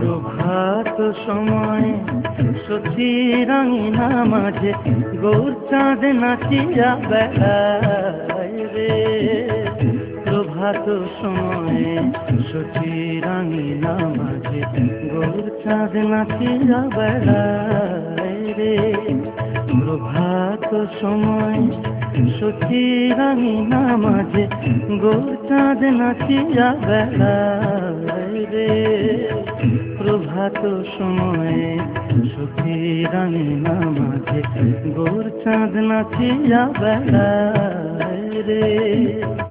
প্রভাত সময় সচি রাঙিনা মাঝে গৌর চাঁদ নাচিয়া বেড়ায় রে। প্রভাত সময়ে সচি রাঙিনা মাঝে গৌর চাঁদ নাচিয়া বেড়ায় রে। প্রভাত সময় সচি রাঙিনা মাঝে গৌর চাঁদ নাচিয়া বেড়ায় রে। প্রভাত সময়ে সচি রাঙিনা মাঝে গৌর চাঁদ নাচিয়া বেড়ায় রে।